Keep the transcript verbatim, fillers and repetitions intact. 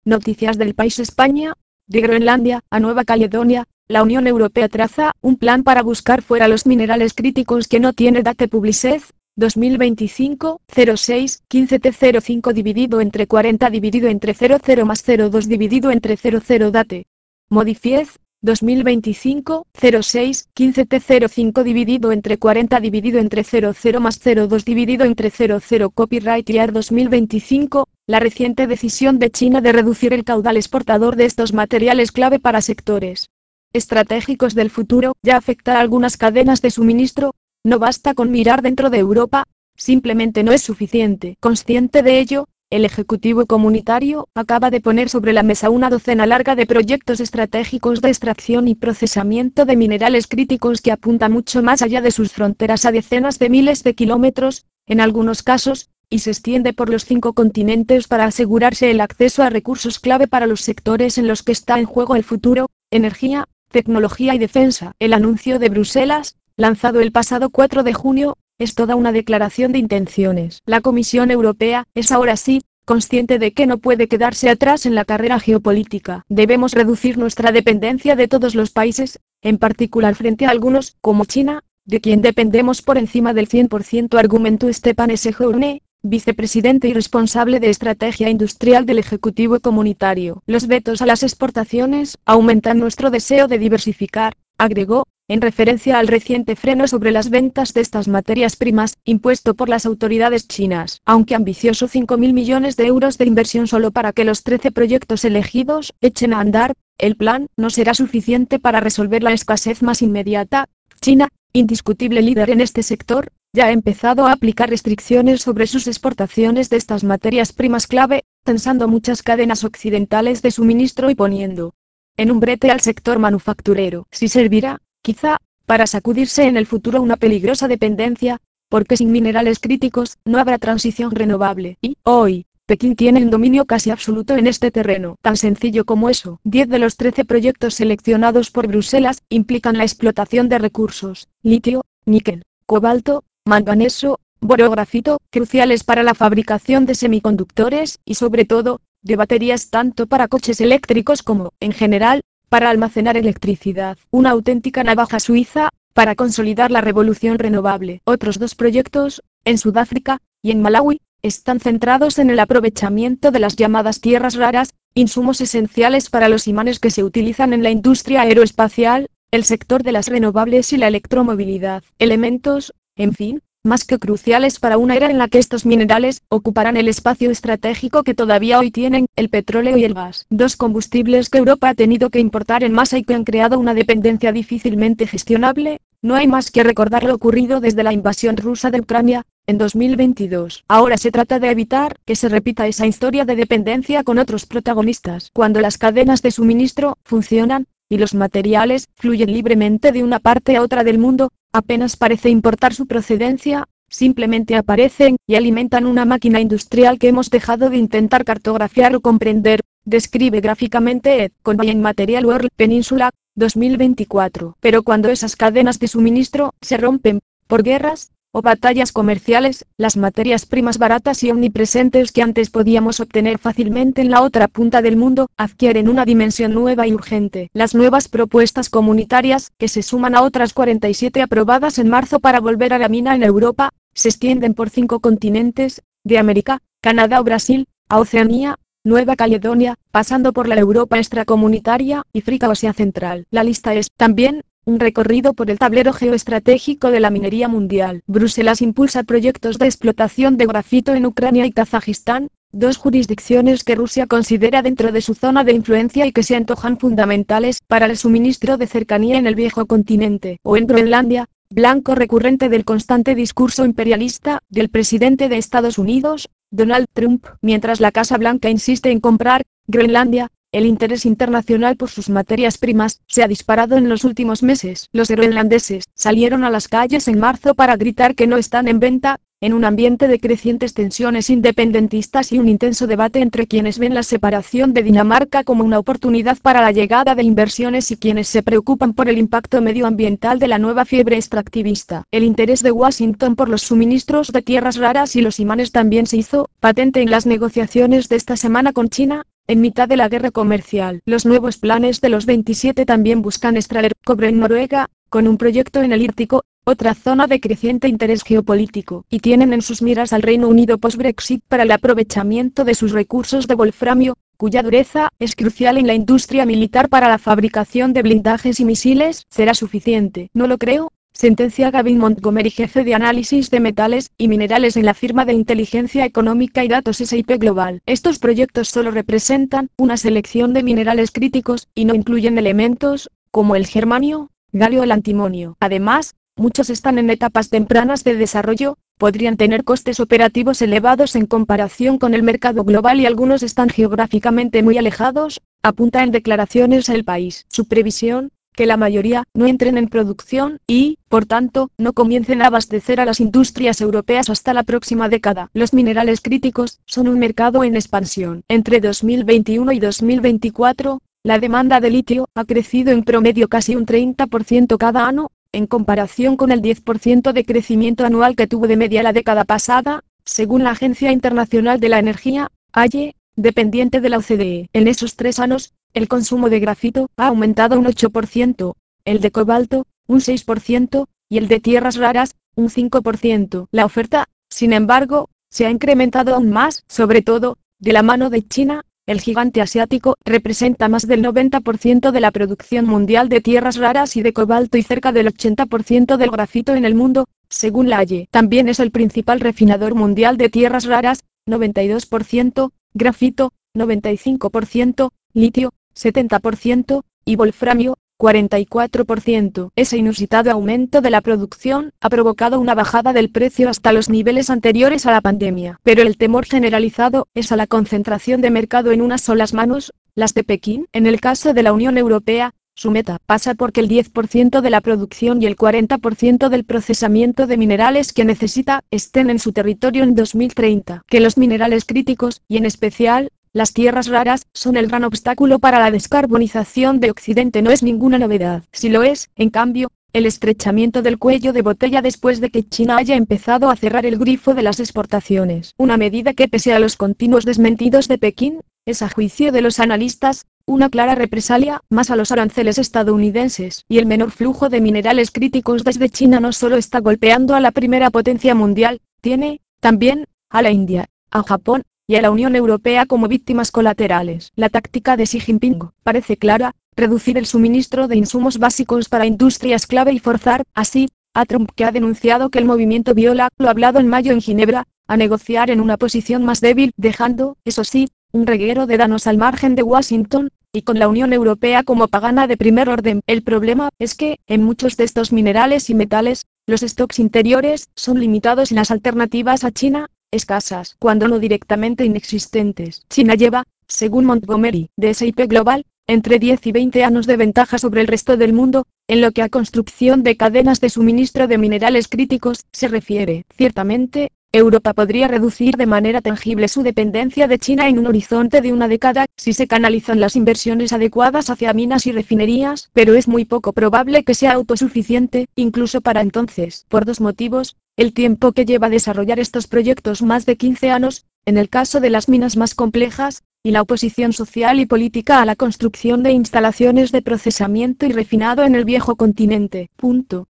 Noticias del país España. De Groenlandia a Nueva Caledonia, la Unión Europea traza un plan para buscar fuera los minerales críticos que no tiene date publicez. dos mil veinticinco, cero seis, quince T cero cinco dividido entre cuarenta dividido entre cero cero más cero dos dividido entre cero cero date. Modifiez. dos mil veinticinco, cero seis, quince T cero cinco dividido entre cuarenta dividido entre cero cero más cero dos dividido entre cero cero Copyright Year dos mil veinticinco, la reciente decisión de China de reducir el caudal exportador de estos materiales clave para sectores estratégicos del futuro ya afecta a algunas cadenas de suministro. No basta con mirar dentro de Europa, simplemente no es suficiente. Consciente de ello, el Ejecutivo Comunitario acaba de poner sobre la mesa una docena larga de proyectos estratégicos de extracción y procesamiento de minerales críticos que apunta mucho más allá de sus fronteras a decenas de miles de kilómetros, en algunos casos, y se extiende por los cinco continentes para asegurarse el acceso a recursos clave para los sectores en los que está en juego el futuro: energía, tecnología y defensa. El anuncio de Bruselas, lanzado el pasado cuatro de junio, es toda una declaración de intenciones. La Comisión Europea es ahora sí consciente de que no puede quedarse atrás en la carrera geopolítica. Debemos reducir nuestra dependencia de todos los países, en particular frente a algunos, como China, de quien dependemos por encima del cien por ciento, argumentó Stepan Sejourné, vicepresidente y responsable de estrategia industrial del Ejecutivo Comunitario. Los vetos a las exportaciones aumentan nuestro deseo de diversificar, agregó, en referencia al reciente freno sobre las ventas de estas materias primas, impuesto por las autoridades chinas. Aunque ambicioso, cinco mil millones de euros de inversión solo para que los trece proyectos elegidos echen a andar, el plan no será suficiente para resolver la escasez más inmediata. China, indiscutible líder en este sector, ya ha empezado a aplicar restricciones sobre sus exportaciones de estas materias primas clave, tensando muchas cadenas occidentales de suministro y poniendo en un brete al sector manufacturero. Si servirá, quizá, para sacudirse en el futuro una peligrosa dependencia, porque sin minerales críticos no habrá transición renovable. Y, hoy, Pekín tiene un dominio casi absoluto en este terreno. Tan sencillo como eso. diez de los trece proyectos seleccionados por Bruselas implican la explotación de recursos: litio, níquel, cobalto, manganeso, boro, grafito, cruciales para la fabricación de semiconductores y, sobre todo, de baterías tanto para coches eléctricos como, en general, para almacenar electricidad. Una auténtica navaja suiza para consolidar la revolución renovable. Otros dos proyectos, en Sudáfrica y en Malawi, están centrados en el aprovechamiento de las llamadas tierras raras, insumos esenciales para los imanes que se utilizan en la industria aeroespacial, el sector de las renovables y la electromovilidad. Elementos, en fin, más que cruciales para una era en la que estos minerales ocuparán el espacio estratégico que todavía hoy tienen el petróleo y el gas. Dos combustibles que Europa ha tenido que importar en masa y que han creado una dependencia difícilmente gestionable. No hay más que recordar lo ocurrido desde la invasión rusa de Ucrania, en dos mil veintidós. Ahora se trata de evitar que se repita esa historia de dependencia con otros protagonistas. Cuando las cadenas de suministro funcionan, y los materiales fluyen libremente de una parte a otra del mundo, apenas parece importar su procedencia, simplemente aparecen y alimentan una máquina industrial que hemos dejado de intentar cartografiar o comprender, describe gráficamente Ed Conway en Material World Peninsula, dos mil veinticuatro. Pero cuando esas cadenas de suministro se rompen, por guerras o batallas comerciales, las materias primas baratas y omnipresentes que antes podíamos obtener fácilmente en la otra punta del mundo, adquieren una dimensión nueva y urgente. Las nuevas propuestas comunitarias, que se suman a otras cuarenta y siete aprobadas en marzo para volver a la mina en Europa, se extienden por cinco continentes, de América, Canadá o Brasil, a Oceanía, Nueva Caledonia, pasando por la Europa extracomunitaria y África o Asia Central. La lista es, también, un recorrido por el tablero geoestratégico de la minería mundial. Bruselas impulsa proyectos de explotación de grafito en Ucrania y Kazajistán, dos jurisdicciones que Rusia considera dentro de su zona de influencia y que se antojan fundamentales para el suministro de cercanía en el viejo continente. O en Groenlandia, blanco recurrente del constante discurso imperialista del presidente de Estados Unidos, Donald Trump. Mientras la Casa Blanca insiste en comprar Groenlandia, el interés internacional por sus materias primas se ha disparado en los últimos meses. Los groenlandeses salieron a las calles en marzo para gritar que no están en venta, en un ambiente de crecientes tensiones independentistas y un intenso debate entre quienes ven la separación de Dinamarca como una oportunidad para la llegada de inversiones y quienes se preocupan por el impacto medioambiental de la nueva fiebre extractivista. El interés de Washington por los suministros de tierras raras y los imanes también se hizo patente en las negociaciones de esta semana con China, en mitad de la guerra comercial. Los nuevos planes de los veintisiete también buscan extraer cobre en Noruega, con un proyecto en el Írtico, otra zona de creciente interés geopolítico, y tienen en sus miras al Reino Unido post-Brexit para el aprovechamiento de sus recursos de wolframio, cuya dureza es crucial en la industria militar para la fabricación de blindajes y misiles. ¿Será suficiente? No lo creo, sentencia Gavin Montgomery, jefe de análisis de metales y minerales en la firma de inteligencia económica y datos S I P Global. Estos proyectos solo representan una selección de minerales críticos y no incluyen elementos como el germanio, galio o el antimonio. Además, muchos están en etapas tempranas de desarrollo, podrían tener costes operativos elevados en comparación con el mercado global y algunos están geográficamente muy alejados, apunta en declaraciones El País. Su previsión, que la mayoría no entren en producción y, por tanto, no comiencen a abastecer a las industrias europeas hasta la próxima década. Los minerales críticos son un mercado en expansión. Entre dos mil veintiuno y dos mil veinticuatro, la demanda de litio ha crecido en promedio casi un treinta por ciento cada año, en comparación con el diez por ciento de crecimiento anual que tuvo de media la década pasada, según la Agencia Internacional de la Energía, A I E, dependiente de la O C D E. En esos tres años, el consumo de grafito ha aumentado un ocho por ciento, el de cobalto, un seis por ciento, y el de tierras raras, un cinco por ciento. La oferta, sin embargo, se ha incrementado aún más, sobre todo, de la mano de China. El gigante asiático representa más del noventa por ciento de la producción mundial de tierras raras y de cobalto y cerca del ochenta por ciento del grafito en el mundo, según la A I E. También es el principal refinador mundial de tierras raras, noventa y dos por ciento, grafito, noventa y cinco por ciento, litio, setenta por ciento, y wolframio, cuarenta y cuatro por ciento. Ese inusitado aumento de la producción ha provocado una bajada del precio hasta los niveles anteriores a la pandemia. Pero el temor generalizado es a la concentración de mercado en unas solas manos, las de Pekín. En el caso de la Unión Europea, su meta pasa porque el diez por ciento de la producción y el cuarenta por ciento del procesamiento de minerales que necesita estén en su territorio en dos mil treinta. Que los minerales críticos, y en especial, las tierras raras, son el gran obstáculo para la descarbonización de Occidente no es ninguna novedad. Si lo es, en cambio, el estrechamiento del cuello de botella después de que China haya empezado a cerrar el grifo de las exportaciones. Una medida que, pese a los continuos desmentidos de Pekín, es a juicio de los analistas, una clara represalia más a los aranceles estadounidenses. Y el menor flujo de minerales críticos desde China no solo está golpeando a la primera potencia mundial, tiene, también, a la India, a Japón, y a la Unión Europea como víctimas colaterales. La táctica de Xi Jinping parece clara: reducir el suministro de insumos básicos para industrias clave y forzar, así, a Trump, que ha denunciado que el movimiento viola lo hablado en mayo en Ginebra, a negociar en una posición más débil, dejando, eso sí, un reguero de danos al margen de Washington, y con la Unión Europea como pagana de primer orden. El problema es que, en muchos de estos minerales y metales, los stocks interiores son limitados y las alternativas a China, escasas, cuando no directamente inexistentes. China lleva, según Montgomery, de S I P Global, entre diez y veinte años de ventaja sobre el resto del mundo, en lo que a construcción de cadenas de suministro de minerales críticos se refiere. Ciertamente, Europa podría reducir de manera tangible su dependencia de China en un horizonte de una década, si se canalizan las inversiones adecuadas hacia minas y refinerías, pero es muy poco probable que sea autosuficiente, incluso para entonces, por dos motivos: el tiempo que lleva a desarrollar estos proyectos, más de quince años, en el caso de las minas más complejas, y la oposición social y política a la construcción de instalaciones de procesamiento y refinado en el viejo continente. Punto.